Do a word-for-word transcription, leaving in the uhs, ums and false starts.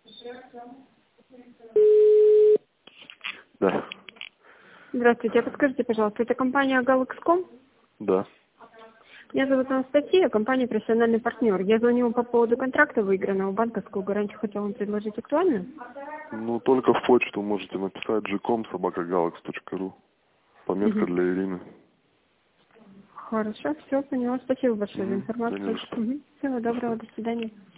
Да. Здравствуйте, а подскажите, пожалуйста, это компания галакс точка ком? Да. Меня зовут Анастасия, компания «Профессиональный партнер». Я звоню по поводу контракта выигранного, банковскую гарантию хотела вам предложить. Актуально? Ну, только в почту можете написать джиком собака галакс точка ру. Пометка Угу. для Ирины. Хорошо, все, поняла. Спасибо большое за Угу. Да не информацию. за что. Угу. Всего доброго, до свидания.